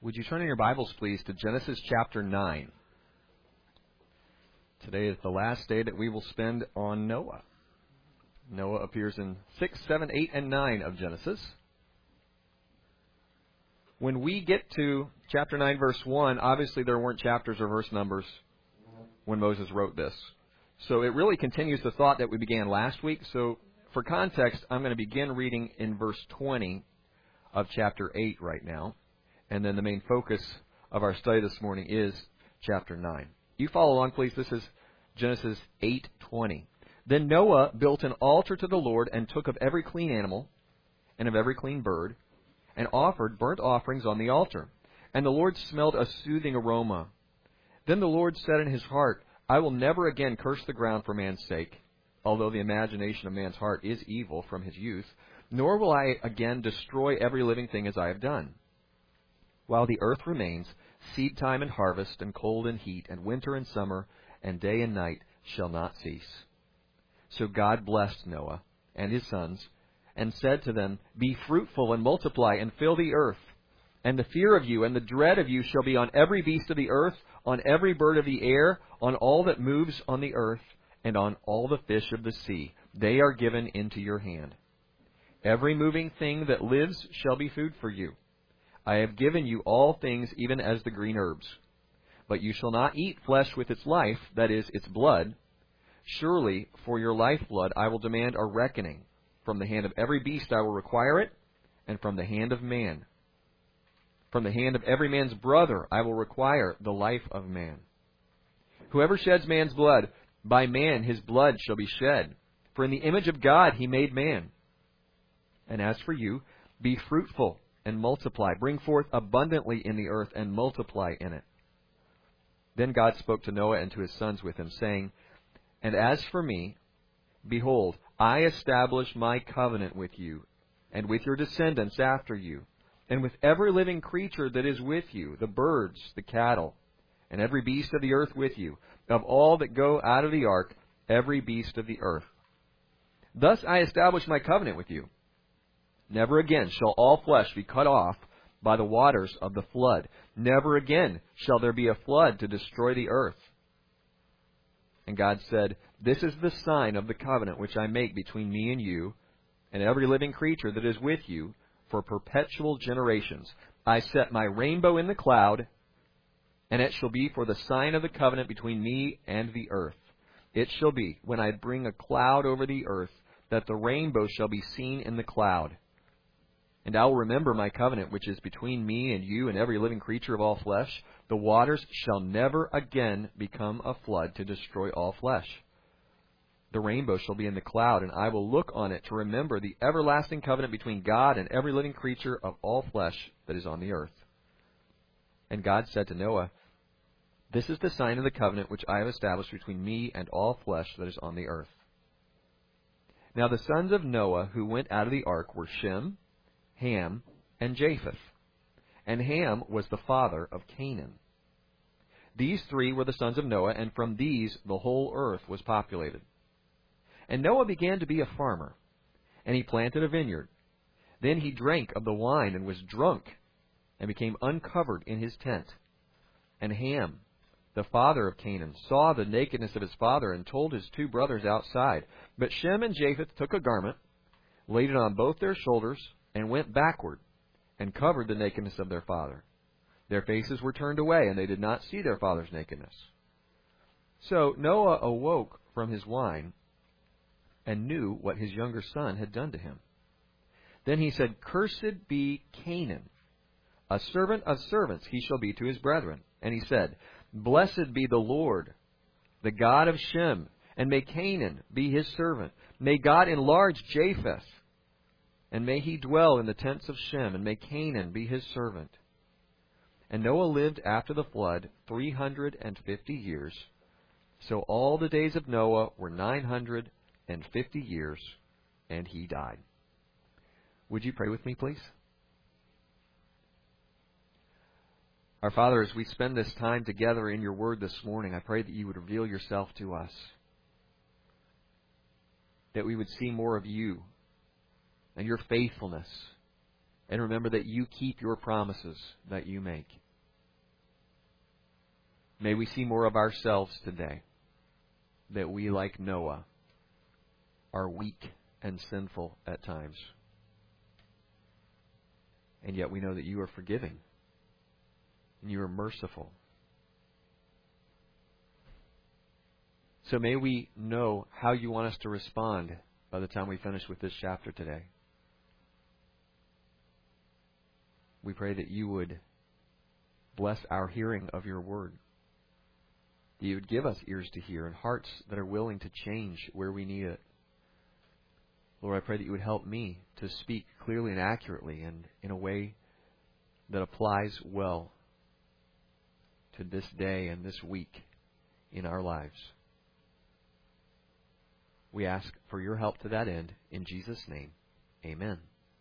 Would you turn in your Bibles, please, to Genesis chapter 9? Today is the last day that we will spend on Noah. Noah appears in 6, 7, 8, and 9 of Genesis. When we get to chapter 9, verse 1, obviously there weren't chapters or verse numbers when Moses wrote this. So it really continues the thought that we began last week. So for context, I'm going to begin reading in verse 20 of chapter 8 right now. And then the main focus of our study this morning is chapter 9. You follow along, please. This is Genesis 8:20. Then Noah built an altar to the Lord and took of every clean animal and of every clean bird and offered burnt offerings on the altar. And the Lord smelled a soothing aroma. Then the Lord said in his heart, I will never again curse the ground for man's sake, although the imagination of man's heart is evil from his youth, nor will I again destroy every living thing as I have done. While the earth remains, seed time and harvest, and cold and heat, and winter and summer, and day and night shall not cease. So God blessed Noah and his sons, and said to them, Be fruitful and multiply, and fill the earth. And the fear of you and the dread of you shall be on every beast of the earth, on every bird of the air, on all that moves on the earth, and on all the fish of the sea. They are given into your hand. Every moving thing that lives shall be food for you. I have given you all things, even as the green herbs. But you shall not eat flesh with its life, that is, its blood. Surely, for your lifeblood I will demand a reckoning. From the hand of every beast I will require it, and from the hand of man. From the hand of every man's brother I will require the life of man. Whoever sheds man's blood, by man his blood shall be shed. For in the image of God he made man. And as for you, be fruitful and multiply. Bring forth abundantly in the earth, and multiply in it. Then God spoke to Noah and to his sons with him, saying, And as for me, behold, I establish my covenant with you, and with your descendants after you, and with every living creature that is with you, the birds, the cattle, and every beast of the earth with you, of all that go out of the ark, every beast of the earth. Thus I establish my covenant with you. Never again shall all flesh be cut off by the waters of the flood. Never again shall there be a flood to destroy the earth. And God said, This is the sign of the covenant which I make between me and you, and every living creature that is with you, for perpetual generations. I set my rainbow in the cloud, and it shall be for the sign of the covenant between me and the earth. It shall be, when I bring a cloud over the earth, that the rainbow shall be seen in the cloud. And I will remember my covenant which is between me and you and every living creature of all flesh. The waters shall never again become a flood to destroy all flesh. The rainbow shall be in the cloud, and I will look on it to remember the everlasting covenant between God and every living creature of all flesh that is on the earth. And God said to Noah, This is the sign of the covenant which I have established between me and all flesh that is on the earth. Now the sons of Noah who went out of the ark were Shem, Ham, and Japheth. And Ham was the father of Canaan. These three were the sons of Noah, and from these the whole earth was populated. And Noah began to be a farmer, and he planted a vineyard. Then he drank of the wine and was drunk, and became uncovered in his tent. And Ham, the father of Canaan, saw the nakedness of his father, and told his two brothers outside. But Shem and Japheth took a garment, laid it on both their shoulders, and went backward, and covered the nakedness of their father. Their faces were turned away, and they did not see their father's nakedness. So Noah awoke from his wine, and knew what his younger son had done to him. Then he said, Cursed be Canaan, a servant of servants he shall be to his brethren. And he said, Blessed be the Lord, the God of Shem, and may Canaan be his servant. May God enlarge Japheth, and may he dwell in the tents of Shem, and may Canaan be his servant. And Noah lived after the flood 350 years. So all the days of Noah were 950 years, and he died. Would you pray with me, please? Our Father, as we spend this time together in your word this morning, I pray that you would reveal yourself to us, that we would see more of you and your faithfulness And remember that you keep your promises that you make. May we see more of ourselves today, that we, like Noah, are weak and sinful at times. And yet we know that you are forgiving and you are merciful. So may we know how you want us to respond by the time we finish with this chapter today. We pray that you would bless our hearing of your word. That you would give us ears to hear and hearts that are willing to change where we need it. Lord, I pray that you would help me to speak clearly and accurately and in a way that applies well to this day and this week in our lives. We ask for your help to that end. In Jesus' name, amen.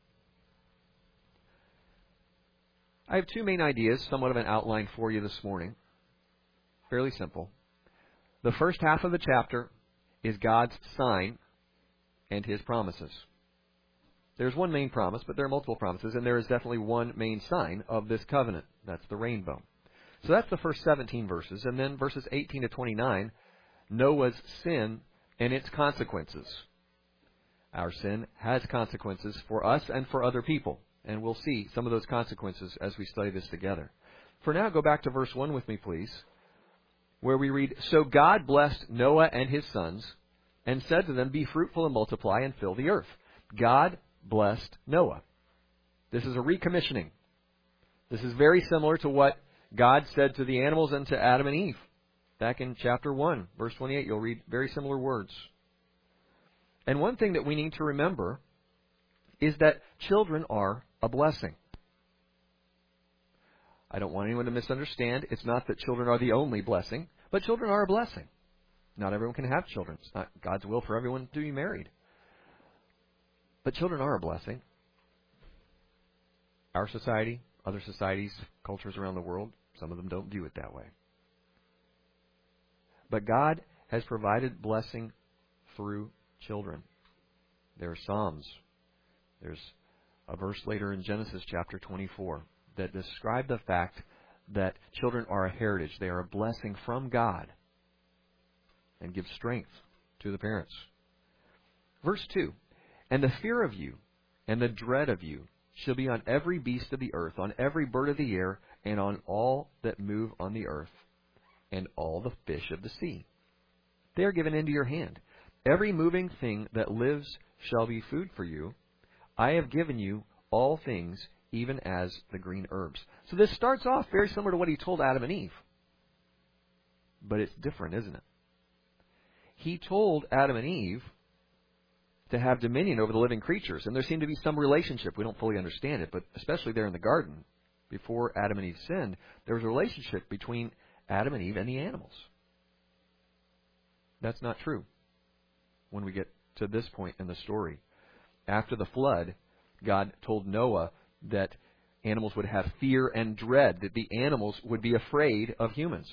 I have two main ideas, somewhat of an outline for you this morning. Fairly simple. The first half of the chapter is God's sign and His promises. There's one main promise, but there are multiple promises, and there is definitely one main sign of this covenant. That's the rainbow. So that's the first 17 verses. And then verses 18 to 29, Noah's sin and its consequences. Our sin has consequences for us and for other people. And we'll see some of those consequences as we study this together. For now, go back to verse 1 with me, please, where we read, So God blessed Noah and his sons, and said to them, Be fruitful and multiply and fill the earth. God blessed Noah. This is a recommissioning. This is very similar to what God said to the animals and to Adam and Eve. Back in chapter 1, verse 28, you'll read very similar words. And one thing that we need to remember is that children are a blessing. I don't want anyone to misunderstand. It's not that children are the only blessing, but children are a blessing. Not everyone can have children. It's not God's will for everyone to be married. But children are a blessing. Our society, other societies, cultures around the world, some of them don't view it that way. But God has provided blessing through children. There are Psalms. There's a verse later in Genesis chapter 24 that describe the fact that children are a heritage. They are a blessing from God and give strength to the parents. Verse 2, And the fear of you and the dread of you shall be on every beast of the earth, on every bird of the air, and on all that move on the earth, and all the fish of the sea. They are given into your hand. Every moving thing that lives shall be food for you. I have given you all things, even as the green herbs. So this starts off very similar to what he told Adam and Eve. But it's different, isn't it? He told Adam and Eve to have dominion over the living creatures. And there seemed to be some relationship. We don't fully understand it, but especially there in the garden, before Adam and Eve sinned, there was a relationship between Adam and Eve and the animals. That's not true when we get to this point in the story. After the flood, God told Noah that animals would have fear and dread, that the animals would be afraid of humans.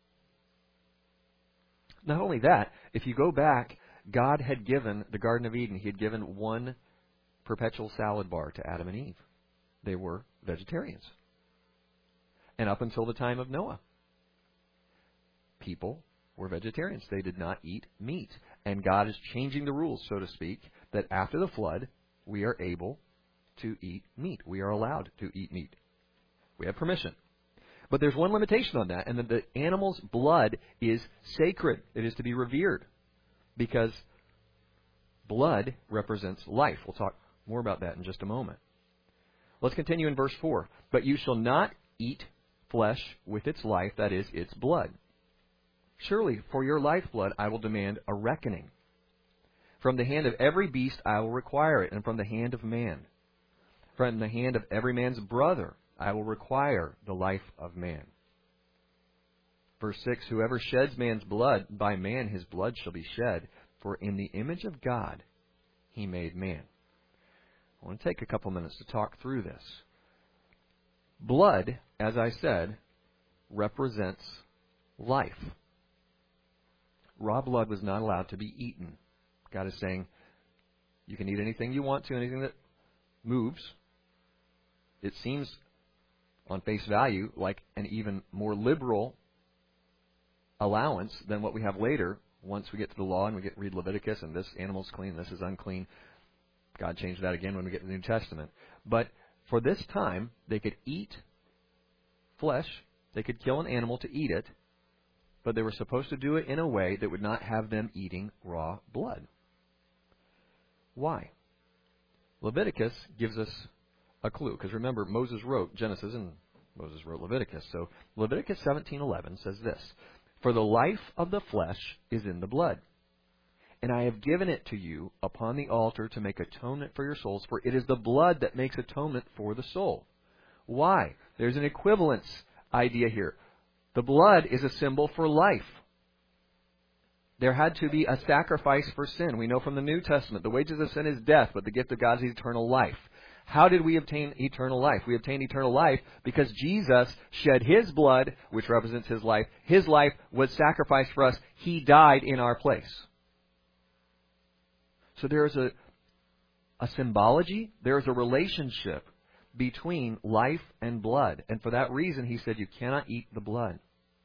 Not only that, if you go back, God had given the Garden of Eden, He had given one perpetual salad bar to Adam and Eve. They were vegetarians. And up until the time of Noah, people were vegetarians. They did not eat meat. And God is changing the rules, so to speak, that after the flood, we are able to eat meat. We are allowed to eat meat. We have permission. But there's one limitation on that, and that the animal's blood is sacred. It is to be revered, because blood represents life. We'll talk more about that in just a moment. Let's continue in verse 4. But you shall not eat flesh with its life, that is, its blood. Surely for your lifeblood I will demand a reckoning. From the hand of every beast I will require it, and from the hand of man. From the hand of every man's brother I will require the life of man. Verse 6, Whoever sheds man's blood, by man his blood shall be shed, for in the image of God He made man. I want to take a couple minutes to talk through this. Blood, as I said, represents life. Raw blood was not allowed to be eaten. God is saying, you can eat anything you want to, anything that moves, it seems on face value like an even more liberal allowance than what we have later. Once we get to the law and we read Leviticus and this animal's clean, this is unclean. God changed that again when we get to the New Testament. But for this time, they could eat flesh. They could kill an animal to eat it. But they were supposed to do it in a way that would not have them eating raw blood. Why? Leviticus gives us a clue. Because remember, Moses wrote Genesis and Moses wrote Leviticus. So Leviticus 17:11 says this, "For the life of the flesh is in the blood. And I have given it to you upon the altar to make atonement for your souls, for it is the blood that makes atonement for the soul." Why? There's an equivalence idea here. The blood is a symbol for life. There had to be a sacrifice for sin. We know from the New Testament, the wages of sin is death, but the gift of God is eternal life. How did we obtain eternal life? We obtained eternal life because Jesus shed His blood, which represents His life. His life was sacrificed for us. He died in our place. So there is a symbology, there is a relationship between life and blood. And for that reason, He said you cannot eat the blood.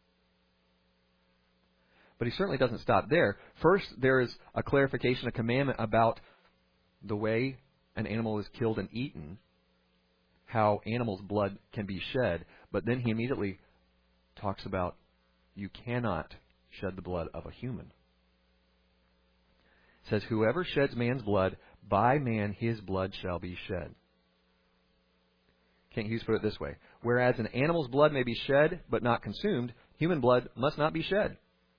But He certainly doesn't stop there. First, there is a clarification, a commandment about the way an animal is killed and eaten, how animals' blood can be shed. But then He immediately talks about you cannot shed the blood of a human. It says, "Whoever sheds man's blood, by man his blood shall be shed." King Hughes put it this way: whereas an animal's blood may be shed but not consumed, human blood must not be shed.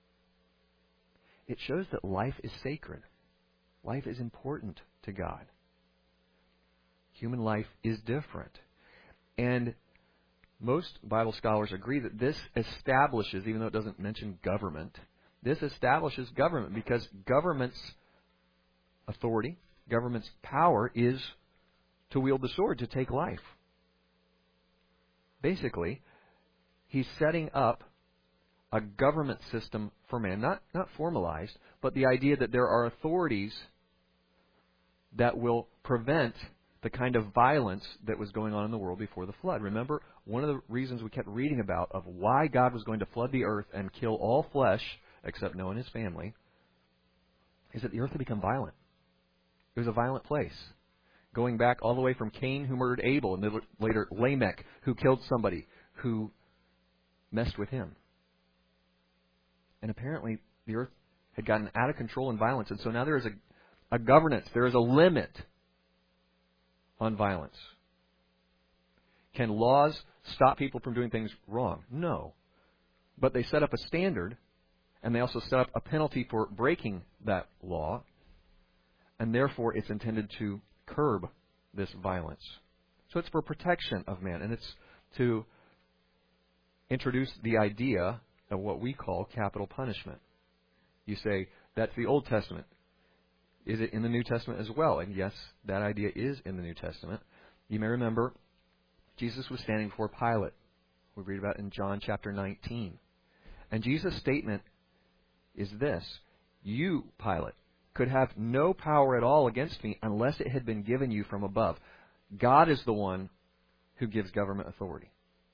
It shows that life is sacred. Life is important to God. Human life is different. And most Bible scholars agree that this establishes, even though it doesn't mention government, this establishes government because government's authority, government's power is to wield the sword to take life. Basically, He's setting up a government system for man, not formalized, but the idea that there are authorities that will prevent the kind of violence that was going on in the world before the flood. Remember, one of the reasons we kept reading about of why God was going to flood the earth and kill all flesh, except Noah and his family, is that the earth had become violent. It was a violent place. Going back all the way from Cain, who murdered Abel, and then later Lamech, who killed somebody who messed with him. And apparently the earth had gotten out of control in violence. And so now there is a governance. There is a limit on violence. Can laws stop people from doing things wrong? No. But they set up a standard, and they also set up a penalty for breaking that law. And therefore it's intended to curb this violence. So it's for protection of man. And it's to introduce the idea of what we call capital punishment. You say, that's the Old Testament. Is it in the New Testament as well? And yes, that idea is in the New Testament. You may remember Jesus was standing before Pilate. We read about it in John chapter 19. And Jesus' statement is this: "You, Pilate, could have no power at all against me unless it had been given you from above. God is the one who gives government authority."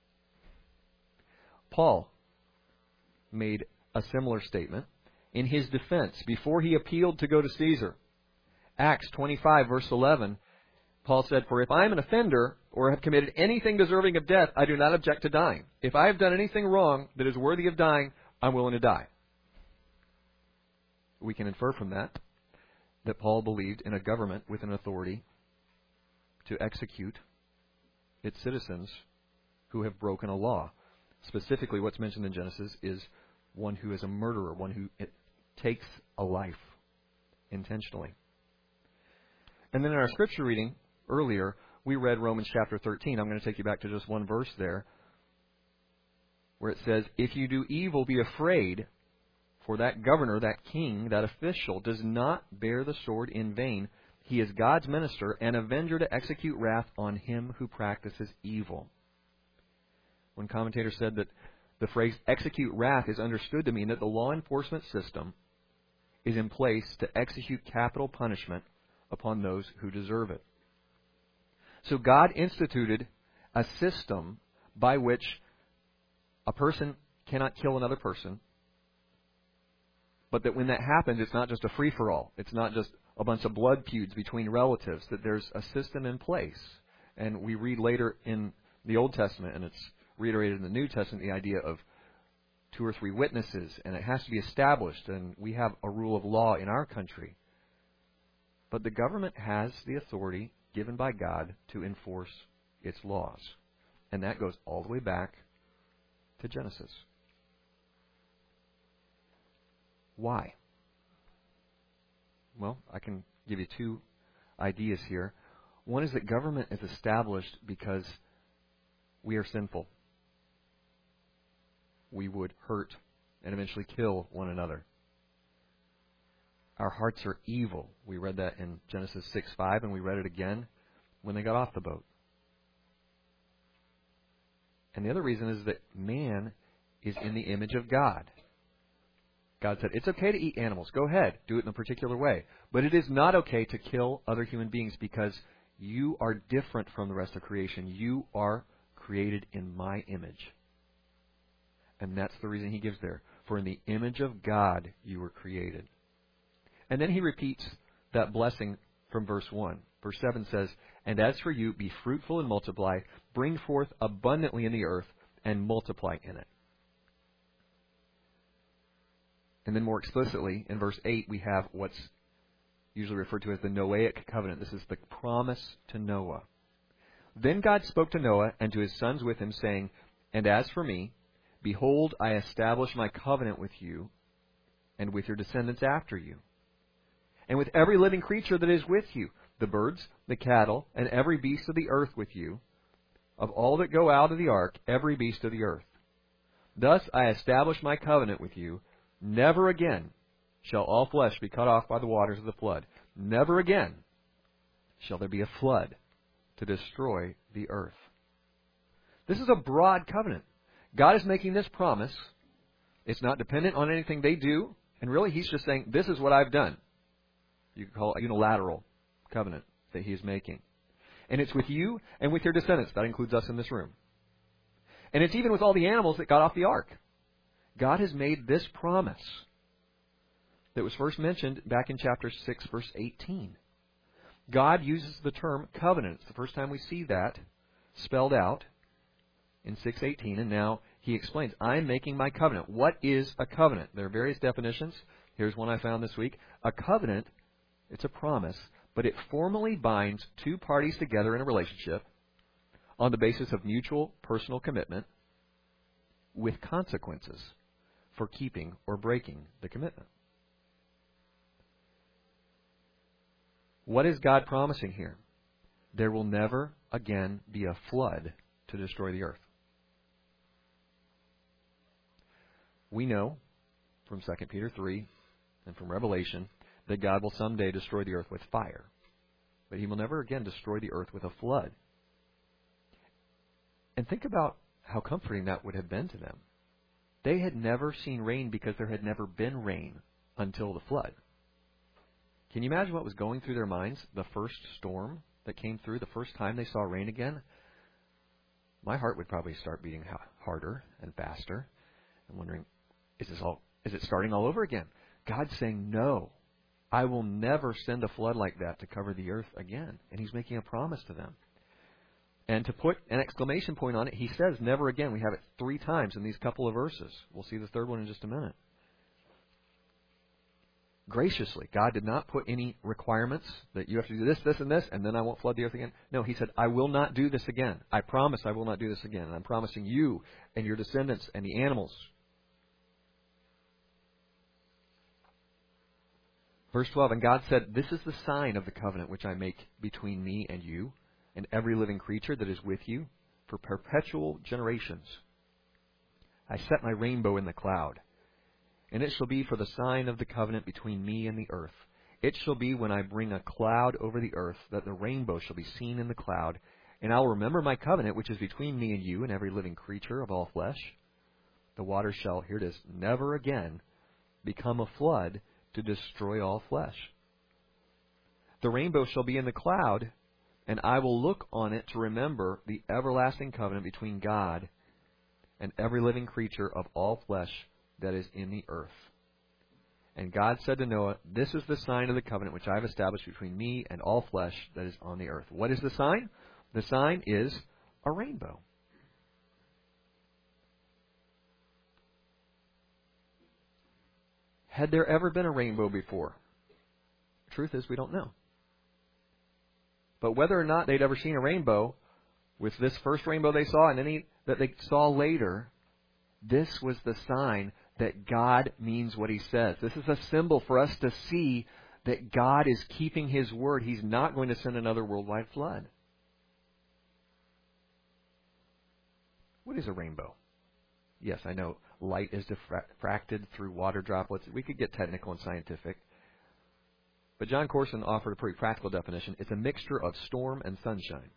Paul made a similar statement in his defense before he appealed to go to Caesar. Acts 25, verse 11, Paul said, "For if I am an offender or have committed anything deserving of death, I do not object to dying. If I have done anything wrong that is worthy of dying, I'm willing to die." We can infer from that Paul believed in a government with an authority to execute its citizens who have broken a law. Specifically, what's mentioned in Genesis is one who is a murderer, one who takes a life intentionally. And then in our scripture reading earlier, we read Romans chapter 13. I'm going to take you back to just one verse there, where it says, "If you do evil, be afraid, for that governor, that king, that official does not bear the sword in vain. He is God's minister, an avenger to execute wrath on him who practices evil." One commentator said that the phrase "execute wrath" is understood to mean that the law enforcement system is in place to execute capital punishment upon those who deserve it. So God instituted a system by which a person cannot kill another person, but that when that happens, it's not just a free-for-all. It's not just a bunch of blood feuds between relatives, that there's a system in place. And we read later in the Old Testament, and it's reiterated in the New Testament, the idea of 2 or 3 witnesses, and it has to be established, and we have a rule of law in our country. But the government has the authority given by God to enforce its laws. And that goes all the way back to Genesis. Why? Well, I can give you 2 ideas here. One is that government is established because we are sinful. We would hurt and eventually kill one another. Our hearts are evil. We read that in Genesis 6:5, and we read it again when they got off the boat. And the other reason is that man is in the image of God. God said, it's okay to eat animals. Go ahead. Do it in a particular way. But it is not okay to kill other human beings because you are different from the rest of creation. You are created in my image. And that's the reason he gives there. For in the image of God you were created. And then he repeats that blessing from verse 1. Verse 7 says, and as for you, be fruitful and multiply, bring forth abundantly in the earth, and multiply in it. And then more explicitly, in verse 8, we have what's usually referred to as the Noahic covenant. This is the promise to Noah. Then God spoke to Noah and to his sons with him, saying, and as for me, behold, I establish my covenant with you and with your descendants after you, and with every living creature that is with you, the birds, the cattle, and every beast of the earth with you, of all that go out of the ark, every beast of the earth. Thus I establish my covenant with you. Never again shall all flesh be cut off by the waters of the flood. Never again shall there be a flood to destroy the earth. This is a broad covenant. God is making this promise. It's not dependent on anything they do. And really, he's just saying, this is what I've done. You could call it a unilateral covenant that he is making. And it's with you and with your descendants. That includes us in this room. And it's even with all the animals that got off the ark. God has made this promise that was first mentioned back in chapter 6, verse 18. God uses the term covenant. It's the first time we see that spelled out in 6:18. And now he explains, I'm making my covenant. What is a covenant? There are various definitions. Here's one I found this week. A covenant, it's a promise, but it formally binds 2 parties together in a relationship on the basis of mutual personal commitment with consequences for keeping or breaking the commitment. What is God promising here? There will never again be a flood to destroy the earth. We know from 2 Peter 3 and from Revelation that God will someday destroy the earth with fire. But he will never again destroy the earth with a flood. And think about how comforting that would have been to them. They had never seen rain because there had never been rain until the flood. Can you imagine what was going through their minds the first storm that came through, the first time they saw rain again? My heart would probably start beating harder and faster and wondering, is it starting all over again? God's saying, no, I will never send a flood like that to cover the earth again. And he's making a promise to them. And to put an exclamation point on it, he says never again. We have it 3 times in these couple of verses. We'll see the third one in just a minute. Graciously, God did not put any requirements that you have to do this, this, and this, and then I won't flood the earth again. No, he said, I will not do this again. I promise I will not do this again. And I'm promising you and your descendants and the animals. Verse 12, and God said, this is the sign of the covenant which I make between me and you and every living creature that is with you for perpetual generations. I set my rainbow in the cloud, and it shall be for the sign of the covenant between me and the earth. It shall be when I bring a cloud over the earth that the rainbow shall be seen in the cloud, and I will remember my covenant which is between me and you and every living creature of all flesh. The waters shall, here it is, never again become a flood to destroy all flesh. The rainbow shall be in the cloud, and I will look on it to remember the everlasting covenant between God and every living creature of all flesh that is in the earth. And God said to Noah, this is the sign of the covenant which I have established between me and all flesh that is on the earth. What is the sign? The sign is a rainbow. Had there ever been a rainbow before? The truth is, we don't know. But whether or not they'd ever seen a rainbow, with this first rainbow they saw and any that they saw later, this was the sign that God means what He says. This is a symbol for us to see that God is keeping His word. He's not going to send another worldwide flood. What is a rainbow? Yes, I know light is diffracted through water droplets. We could get technical and scientific. But John Corson offered a pretty practical definition. It's a mixture of storm and sunshine.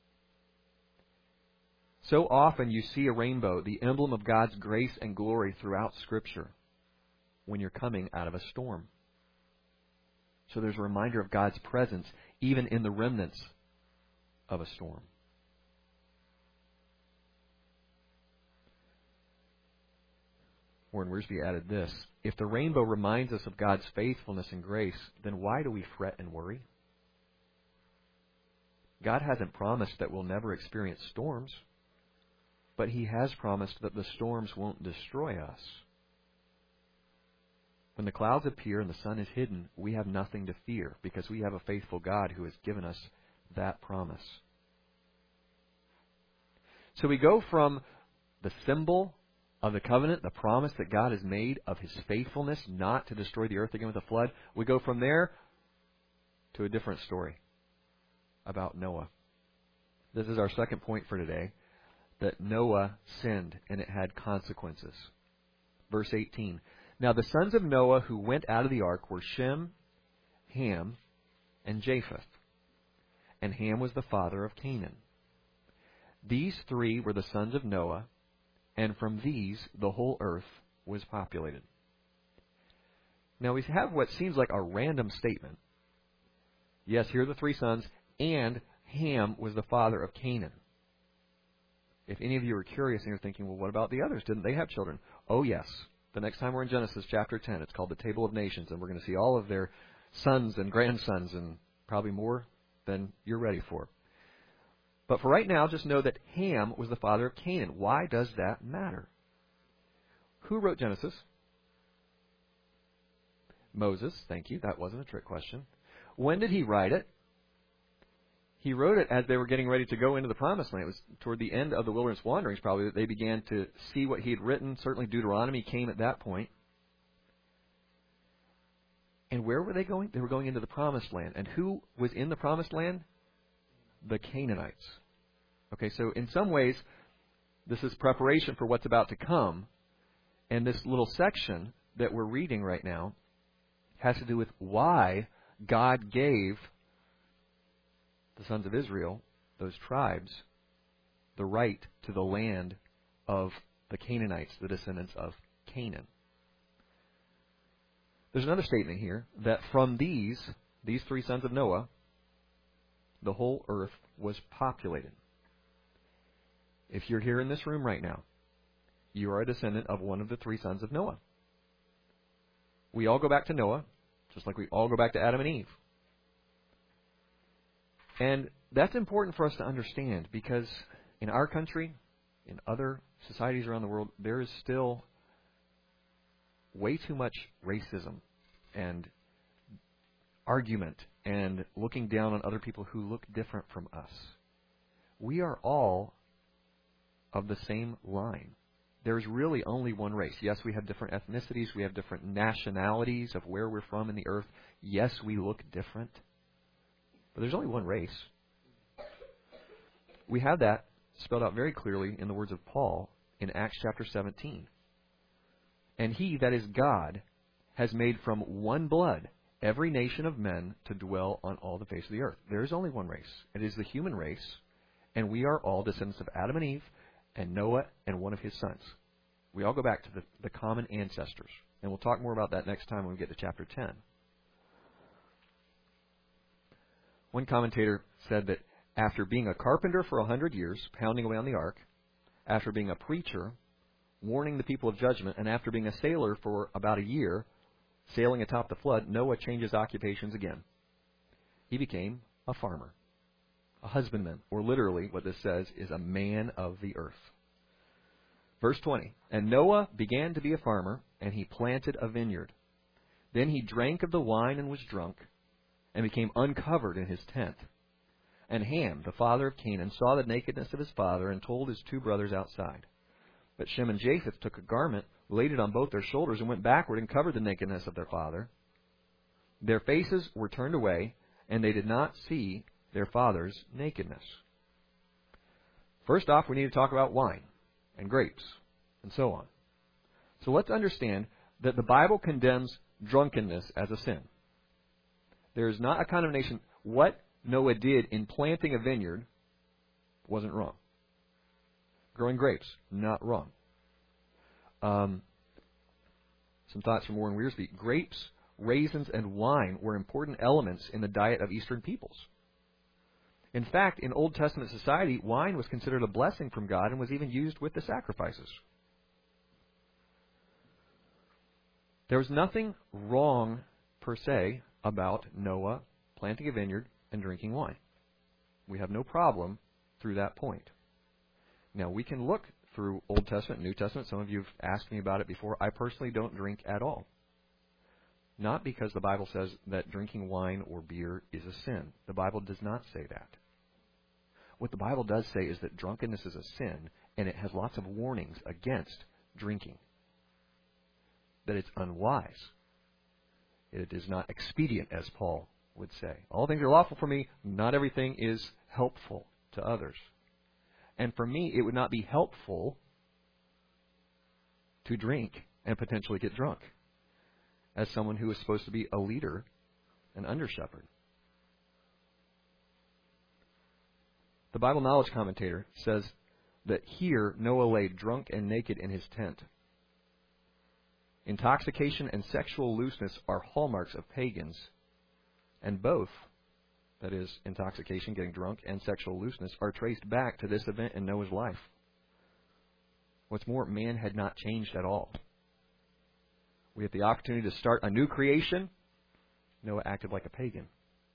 So often you see a rainbow, the emblem of God's grace and glory throughout Scripture, when you're coming out of a storm. So there's a reminder of God's presence even in the remnants of a storm. Warren Wiersbe added this: if the rainbow reminds us of God's faithfulness and grace, then why do we fret and worry? God hasn't promised that we'll never experience storms, but He has promised that the storms won't destroy us. When the clouds appear and the sun is hidden, we have nothing to fear because we have a faithful God who has given us that promise. So we go from the symbol of the covenant, the promise that God has made of His faithfulness not to destroy the earth again with a flood. We go from there to a different story about Noah. This is our second point for today, that Noah sinned and it had consequences. Verse 18. Now the sons of Noah who went out of the ark were Shem, Ham, and Japheth. And Ham was the father of Canaan. These three were the sons of Noah, and from these the whole earth was populated. Now we have what seems like a random statement. Yes, here are the three sons, and Ham was the father of Canaan. If any of you are curious and you're thinking, well, what about the others? Didn't they have children? Oh, yes. The next time we're in Genesis chapter 10, it's called the Table of Nations, and we're going to see all of their sons and grandsons and probably more than you're ready for. But for right now, just know that Ham was the father of Canaan. Why does that matter? Who wrote Genesis? Moses. Thank you. That wasn't a trick question. When did he write it? He wrote it as they were getting ready to go into the Promised Land. It was toward the end of the wilderness wanderings, probably, that they began to see what he had written. Certainly Deuteronomy came at that point. And where were they going? They were going into the Promised Land. And who was in the Promised Land? The Canaanites. Okay, so in some ways, this is preparation for what's about to come. And this little section that we're reading right now has to do with why God gave the sons of Israel, those tribes, the right to the land of the Canaanites, the descendants of Canaan. There's another statement here that from these three sons of Noah, the whole earth was populated. If you're here in this room right now, you are a descendant of one of the three sons of Noah. We all go back to Noah, just like we all go back to Adam and Eve. And that's important for us to understand because in our country, in other societies around the world, there is still way too much racism and argument and looking down on other people who look different from us. We are all of the same line. There's really only one race. Yes, we have different ethnicities. We have different nationalities of where we're from in the earth. Yes, we look different. But there's only one race. We have that spelled out very clearly in the words of Paul in Acts chapter 17. And he, that is God, has made from one blood every nation of men to dwell on all the face of the earth. There is only one race. It is the human race, and we are all descendants of Adam and Eve and Noah and one of his sons. We all go back to the common ancestors. And we'll talk more about that next time when we get to chapter 10. One commentator said that after being a carpenter for 100 years, pounding away on the ark, after being a preacher, warning the people of judgment, and after being a sailor for about a year, sailing atop the flood, Noah changes occupations again. He became a farmer, a husbandman, or literally what this says is a man of the earth. Verse 20, and Noah began to be a farmer, and he planted a vineyard. Then he drank of the wine and was drunk, and became uncovered in his tent. And Ham, the father of Canaan, saw the nakedness of his father, and told his two brothers outside. But Shem and Japheth took a garment, laid it on both their shoulders, and went backward and covered the nakedness of their father. Their faces were turned away, and they did not see their father's nakedness. First off, we need to talk about wine and grapes and so on. So let's understand that the Bible condemns drunkenness as a sin. There is not a condemnation. What Noah did in planting a vineyard wasn't wrong. Growing grapes, not wrong. Some thoughts from Warren Wiersbe. Grapes, raisins, and wine were important elements in the diet of Eastern peoples. In fact, in Old Testament society, wine was considered a blessing from God and was even used with the sacrifices. There was nothing wrong, per se, about Noah planting a vineyard and drinking wine. We have no problem through that point. Now, we can look through Old Testament, New Testament. Some of you have asked me about it before. I personally don't drink at all. Not because the Bible says that drinking wine or beer is a sin. The Bible does not say that. What the Bible does say is that drunkenness is a sin, and it has lots of warnings against drinking. That it's unwise. It is not expedient, as Paul would say. All things are lawful for me, not everything is helpful to others. And for me, it would not be helpful to drink and potentially get drunk as someone who is supposed to be a leader, an under-shepherd. The Bible Knowledge Commentator says that here Noah lay drunk and naked in his tent. Intoxication and sexual looseness are hallmarks of pagans, and both, that is, intoxication, getting drunk, and sexual looseness, are traced back to this event in Noah's life. What's more, man had not changed at all. We had the opportunity to start a new creation. Noah acted like a pagan.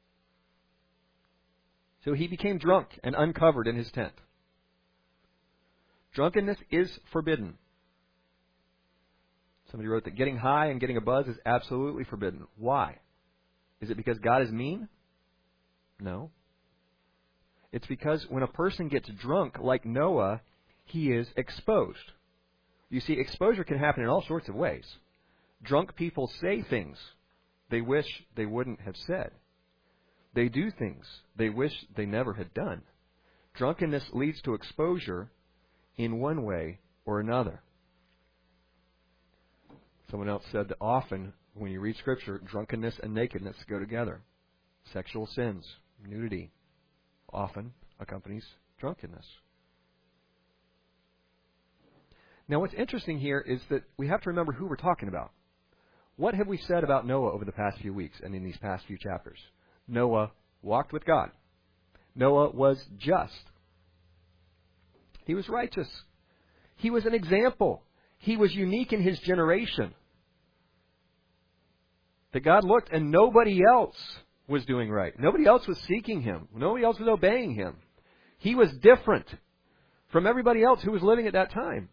So he became drunk and uncovered in his tent. Drunkenness is forbidden. Somebody wrote that getting high and getting a buzz is absolutely forbidden. Why? Is it because God is mean? No. It's because when a person gets drunk, like Noah, he is exposed. You see, exposure can happen in all sorts of ways. Drunk people say things they wish they wouldn't have said. They do things they wish they never had done. Drunkenness leads to exposure in one way or another. Someone else said that often, when you read Scripture, drunkenness and nakedness go together. Sexual sins, nudity, often accompanies drunkenness. Now, what's interesting here is that we have to remember who we're talking about. What have we said about Noah over the past few weeks and in these past few chapters? Noah walked with God. Noah was just. He was righteous. He was an example. He was unique in his generation. That God looked and nobody else was doing right. Nobody else was seeking Him. Nobody else was obeying Him. He was different from everybody else who was living at that time.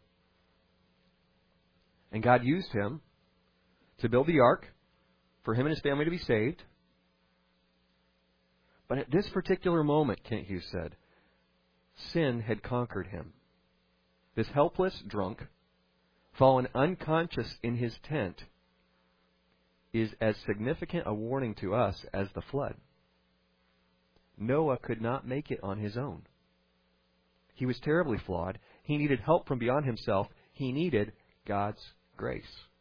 And God used him to build the ark for him and his family to be saved. But at this particular moment, Kent Hughes said, sin had conquered him. This helpless drunk, fallen unconscious in his tent, is as significant a warning to us as the flood. Noah could not make it on his own. He was terribly flawed. He needed help from beyond himself. He needed God's grace.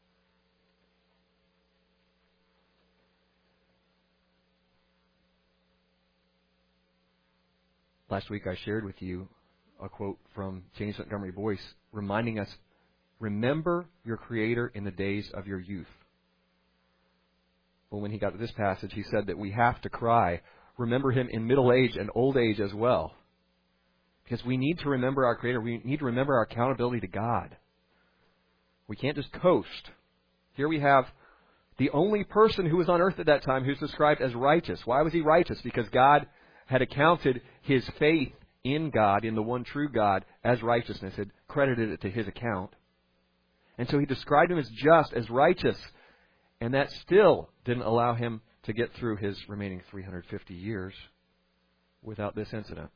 Last week I shared with you a quote from James Montgomery Boyce reminding us, remember your Creator in the days of your youth. Well, when he got to this passage, he said that we have to cry, remember Him in middle age and old age as well. Because we need to remember our Creator. We need to remember our accountability to God. We can't just coast. Here we have the only person who was on earth at that time who's described as righteous. Why was he righteous? Because God had accounted his faith in God, in the one true God, as righteousness, had credited it to his account. And so he described him as just, as righteous. And that still didn't allow him to get through his remaining 350 years without this incident.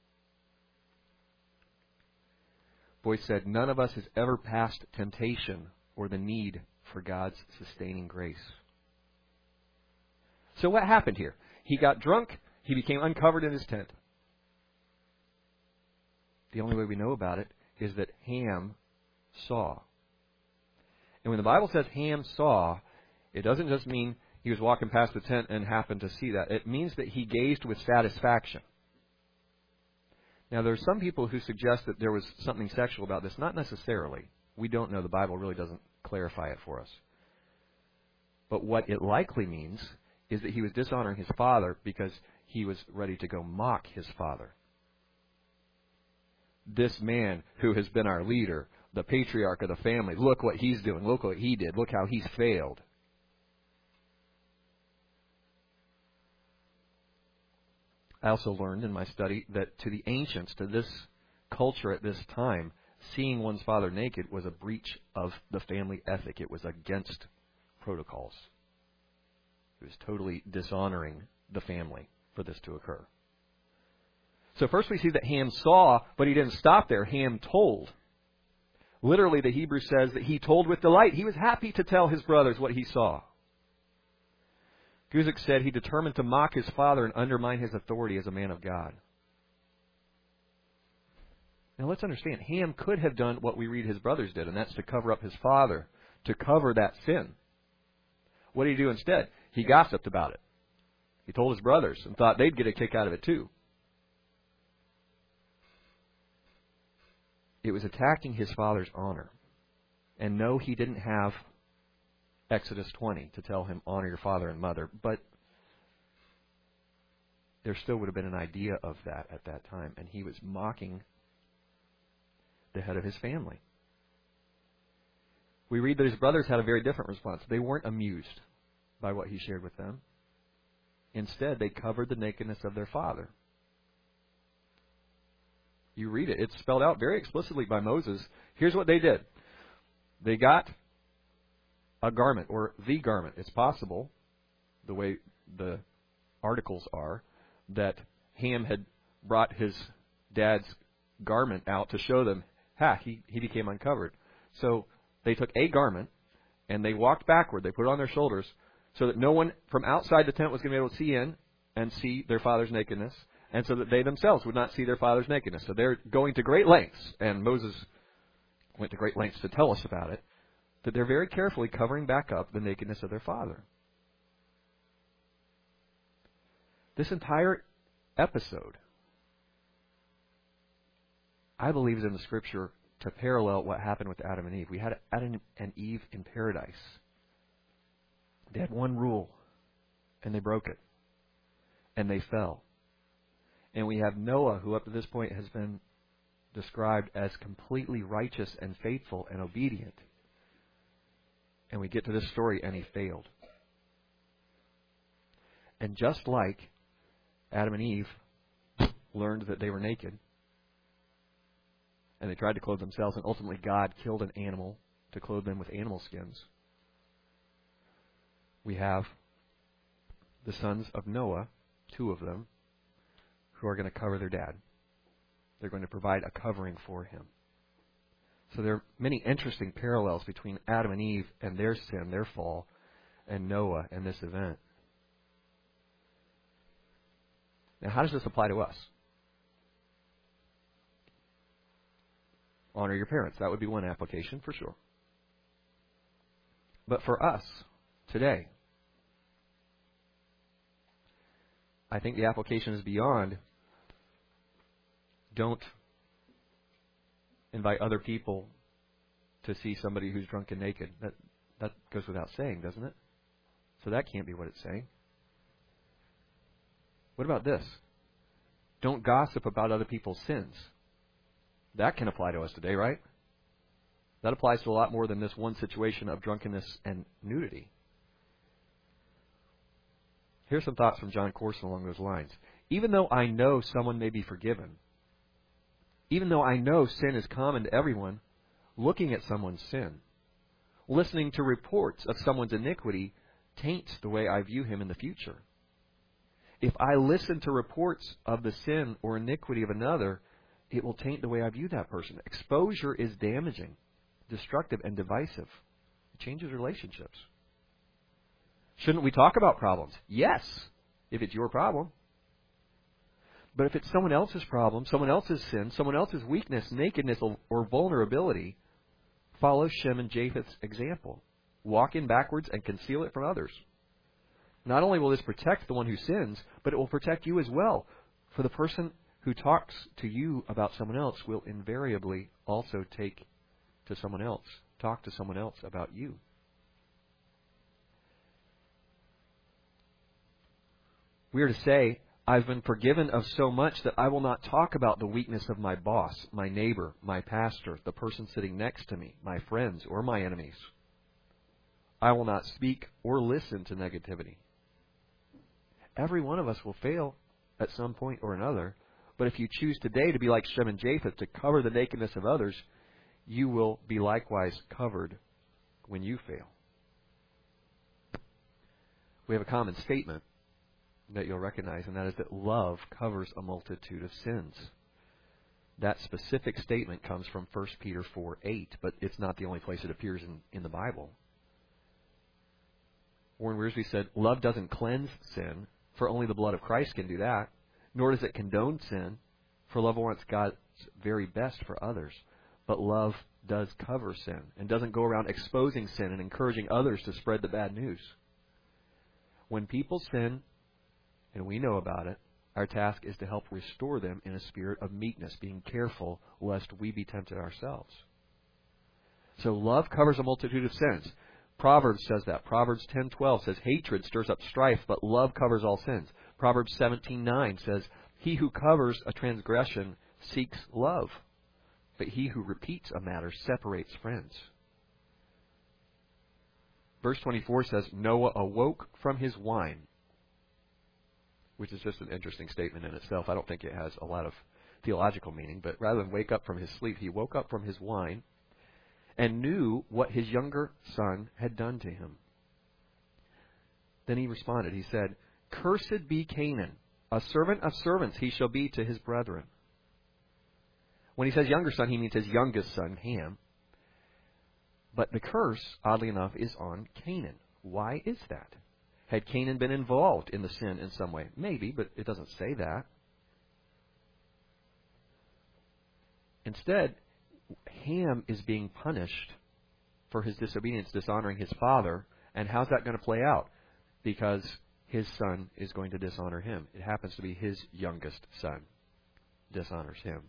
Boyce said, "None of us has ever passed temptation or the need for God's sustaining grace." So what happened here? He got drunk. He became uncovered in his tent. The only way we know about it is that Ham saw. And when the Bible says Ham saw, it doesn't just mean he was walking past the tent and happened to see that. It means that he gazed with satisfaction. Now, there are some people who suggest that there was something sexual about this. Not necessarily. We don't know. The Bible really doesn't clarify it for us. But what it likely means is that he was dishonoring his father because he was ready to go mock his father. This man who has been our leader, the patriarch of the family, look what he's doing. Look what he did. Look how he's failed. I also learned in my study that to the ancients, to this culture at this time, seeing one's father naked was a breach of the family ethic. It was against protocols. It was totally dishonoring the family for this to occur. So first we see that Ham saw, but he didn't stop there. Ham told. Literally, the Hebrew says that he told with delight. He was happy to tell his brothers what he saw. Guzik said he determined to mock his father and undermine his authority as a man of God. Now let's understand, Ham could have done what we read his brothers did, and that's to cover up his father, to cover that sin. What did he do instead? He gossiped about it. He told his brothers and thought they'd get a kick out of it too. It was attacking his father's honor. And no, he didn't have Exodus 20 to tell him, honor your father and mother, but there still would have been an idea of that at that time, and he was mocking the head of his family. We read that his brothers had a very different response. They weren't amused by what he shared with them. Instead, they covered the nakedness of their father. You read it. It's spelled out very explicitly by Moses. Here's what they did. They got a garment, or the garment. It's possible, the way the articles are, that Ham had brought his dad's garment out to show them, he became uncovered. So they took a garment, and they walked backward. They put it on their shoulders so that no one from outside the tent was going to be able to see in and see their father's nakedness, and so that they themselves would not see their father's nakedness. So they're going to great lengths, and Moses went to great lengths to tell us about it, that they're very carefully covering back up the nakedness of their father. This entire episode, I believe, is in the Scripture to parallel what happened with Adam and Eve. We had Adam and Eve in paradise. They had one rule, and they broke it, and they fell. And we have Noah, who up to this point has been described as completely righteous and faithful and obedient. And we get to this story, and he failed. And just like Adam and Eve learned that they were naked, and they tried to clothe themselves, and ultimately God killed an animal to clothe them with animal skins, we have the sons of Noah, 2 of them, who are going to cover their dad. They're going to provide a covering for him. So there are many interesting parallels between Adam and Eve and their sin, their fall, and Noah and this event. Now, how does this apply to us? Honor your parents. That would be one application for sure. But for us, today, I think the application is beyond don't invite other people to see somebody who's drunk and naked. That goes without saying, doesn't it? So that can't be what it's saying. What about this? Don't gossip about other people's sins. That can apply to us today, right? That applies to a lot more than this one situation of drunkenness and nudity. Here's some thoughts from John Corson along those lines. Even though I know someone may be forgiven, even though I know sin is common to everyone, looking at someone's sin, listening to reports of someone's iniquity taints the way I view him in the future. If I listen to reports of the sin or iniquity of another, it will taint the way I view that person. Exposure is damaging, destructive, and divisive. It changes relationships. Shouldn't we talk about problems? Yes, if it's your problem. But if it's someone else's problem, someone else's sin, someone else's weakness, nakedness, or vulnerability, follow Shem and Japheth's example. Walk in backwards and conceal it from others. Not only will this protect the one who sins, but it will protect you as well. For the person who talks to you about someone else will invariably also talk to someone else about you. We are to say, I've been forgiven of so much that I will not talk about the weakness of my boss, my neighbor, my pastor, the person sitting next to me, my friends, or my enemies. I will not speak or listen to negativity. Every one of us will fail at some point or another, but if you choose today to be like Shem and Japheth, to cover the nakedness of others, you will be likewise covered when you fail. We have a common statement that you'll recognize, and that is that love covers a multitude of sins. That specific statement comes from 1 Peter 4:8, but it's not the only place it appears in the Bible. Warren Wiersbe said, love doesn't cleanse sin, for only the blood of Christ can do that, nor does it condone sin, for love wants God's very best for others. But love does cover sin and doesn't go around exposing sin and encouraging others to spread the bad news. When people sin, and we know about it, our task is to help restore them in a spirit of meekness, being careful lest we be tempted ourselves. So love covers a multitude of sins. Proverbs says that. Proverbs 10:12 says, hatred stirs up strife, but love covers all sins. Proverbs 17:9 says, he who covers a transgression seeks love, but he who repeats a matter separates friends. Verse 24 says, Noah awoke from his wine, which is just an interesting statement in itself. I don't think it has a lot of theological meaning, but rather than wake up from his sleep, he woke up from his wine and knew what his younger son had done to him. Then he responded. He said, cursed be Canaan, a servant of servants he shall be to his brethren. When he says younger son, he means his youngest son, Ham. But the curse, oddly enough, is on Canaan. Why is that? Had Canaan been involved in the sin in some way? Maybe, but it doesn't say that. Instead, Ham is being punished for his disobedience, dishonoring his father. And how's that going to play out? Because his son is going to dishonor him. It happens to be his youngest son dishonors him.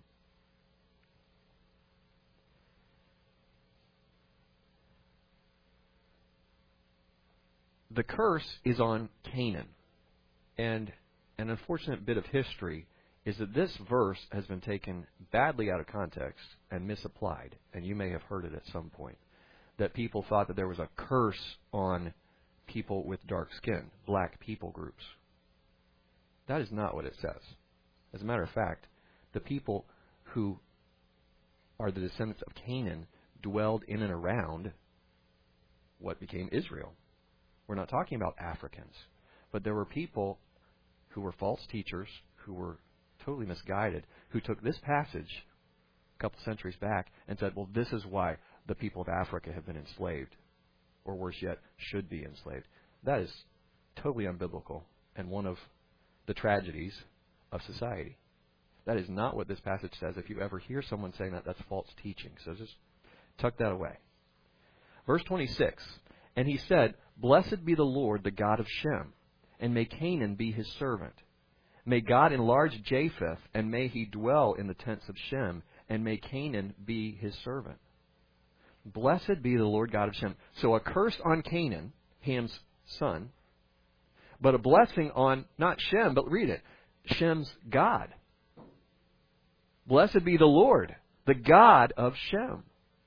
The curse is on Canaan. And an unfortunate bit of history is that this verse has been taken badly out of context and misapplied. And you may have heard it at some point. That people thought that there was a curse on people with dark skin, black people groups. That is not what it says. As a matter of fact, the people who are the descendants of Canaan dwelled in and around what became Israel. We're not talking about Africans, but there were people who were false teachers, who were totally misguided, who took this passage a couple centuries back and said, well, this is why the people of Africa have been enslaved, or worse yet, should be enslaved. That is totally unbiblical and one of the tragedies of society. That is not what this passage says. If you ever hear someone saying that, that's false teaching. So just tuck that away. Verse 26, and he said, blessed be the Lord, the God of Shem, and may Canaan be his servant. May God enlarge Japheth, and may he dwell in the tents of Shem, and may Canaan be his servant. Blessed be the Lord God of Shem. So a curse on Canaan, Ham's son, but a blessing on, not Shem, but read it, Shem's God. Blessed be the Lord, the God of Shem.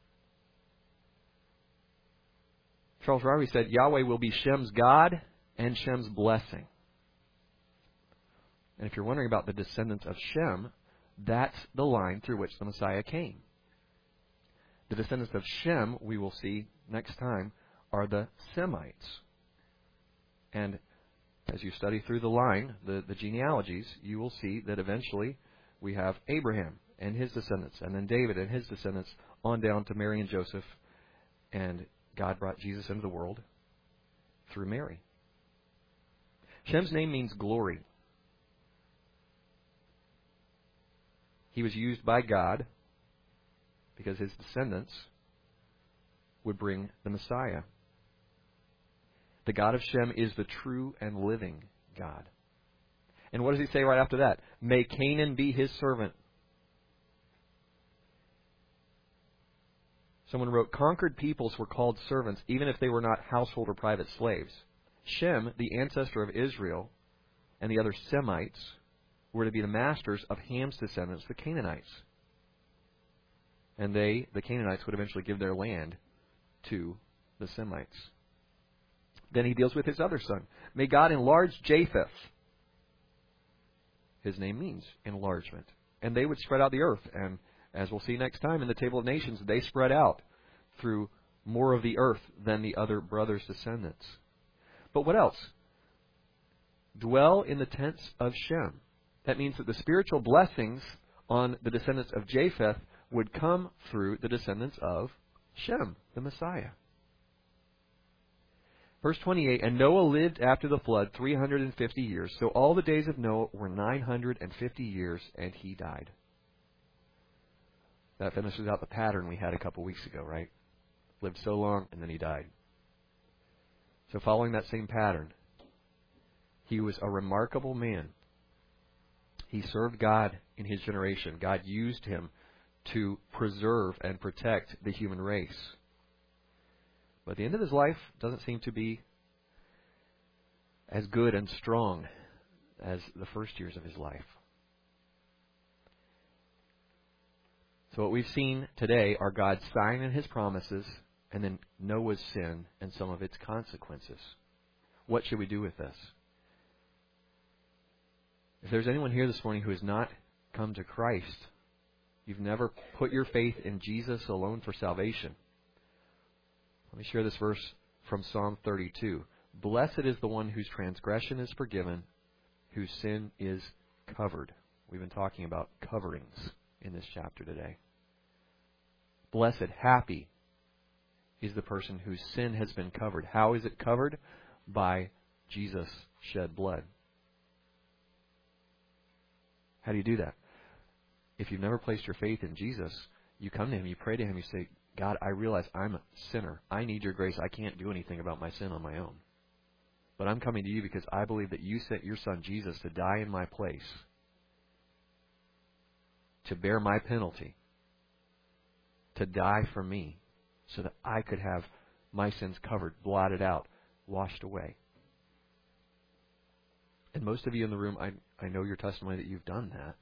Charles Ryrie said, Yahweh will be Shem's God and Shem's blessing. And if you're wondering about the descendants of Shem, that's the line through which the Messiah came. The descendants of Shem, we will see next time, are the Semites. And as you study through the line, the genealogies, you will see that eventually we have Abraham and his descendants, and then David and his descendants, on down to Mary and Joseph. And God brought Jesus into the world through Mary. Shem's name means glory. He was used by God because his descendants would bring the Messiah. The God of Shem is the true and living God. And what does he say right after that? May Canaan be his servant. Someone wrote, conquered peoples were called servants, even if they were not household or private slaves. Shem, the ancestor of Israel, and the other Semites were to be the masters of Ham's descendants, the Canaanites. And they, the Canaanites, would eventually give their land to the Semites. Then he deals with his other son. May God enlarge Japheth. His name means enlargement. And they would spread out the earth. And as we'll see next time in the Table of Nations, they spread out through more of the earth than the other brothers' descendants. But what else? Dwell in the tents of Shem. That means that the spiritual blessings on the descendants of Japheth would come through the descendants of Shem, the Messiah. Verse 28, and Noah lived after the flood 350 years. So all the days of Noah were 950 years, and he died. That finishes out the pattern we had a couple weeks ago, right? Lived so long, and then he died. So following that same pattern, he was a remarkable man. He served God in his generation. God used him to preserve and protect the human race. But the end of his life doesn't seem to be as good and strong as the first years of his life. So what we've seen today are God's sign and his promises, and then Noah's sin and some of its consequences. What should we do with this? If there's anyone here this morning who has not come to Christ, you've never put your faith in Jesus alone for salvation, let me share this verse from Psalm 32. Blessed is the one whose transgression is forgiven, whose sin is covered. We've been talking about coverings in this chapter today. Blessed, happy is the person whose sin has been covered. How is it covered? By Jesus' shed blood. How do you do that? If you've never placed your faith in Jesus, you come to him, you pray to him, you say, God, I realize I'm a sinner. I need your grace. I can't do anything about my sin on my own. But I'm coming to you because I believe that you sent your son Jesus to die in my place, to bear my penalty, to die for me, so that I could have my sins covered, blotted out, washed away. And most of you in the room, I know your testimony that you've done that.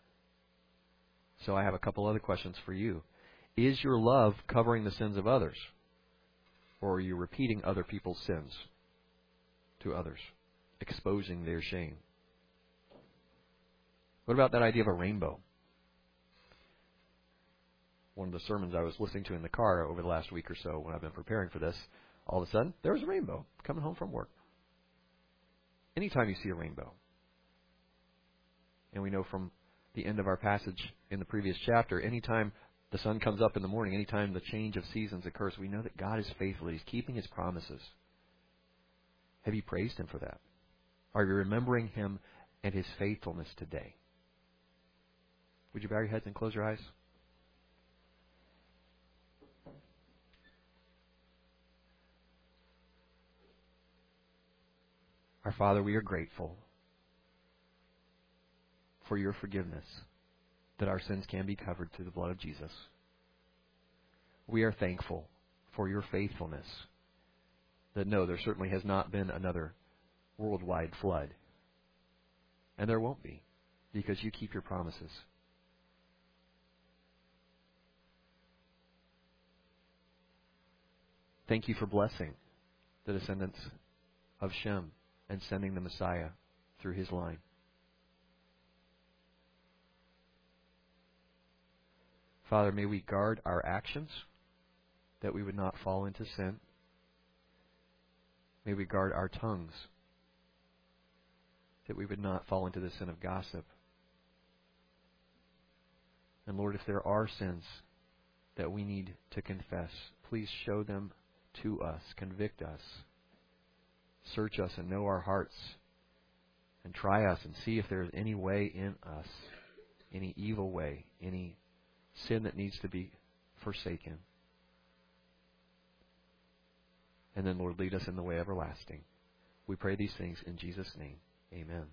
So I have a couple other questions for you. Is your love covering the sins of others? Or are you repeating other people's sins to others, exposing their shame? What about that idea of a rainbow? One of the sermons I was listening to in the car over the last week or so when I've been preparing for this, all of a sudden, there was a rainbow coming home from work. Anytime you see a rainbow, and we know from the end of our passage in the previous chapter, anytime the sun comes up in the morning, anytime the change of seasons occurs, we know that God is faithful. He's keeping his promises. Have you praised him for that? Are you remembering him and his faithfulness today? Would you bow your heads and close your eyes? Our Father, we are grateful for your forgiveness, that our sins can be covered through the blood of Jesus. We are thankful for your faithfulness, that no, there certainly has not been another worldwide flood. And there won't be, because you keep your promises. Thank you for blessing the descendants of Shem and sending the Messiah through his line. Father, may we guard our actions, that we would not fall into sin. May we guard our tongues, that we would not fall into the sin of gossip. And Lord, if there are sins that we need to confess, please show them to us, convict us, search us and know our hearts, and try us and see if there is any way in us, any evil way, any sin that needs to be forsaken. And then, Lord, lead us in the way everlasting. We pray these things in Jesus' name. Amen.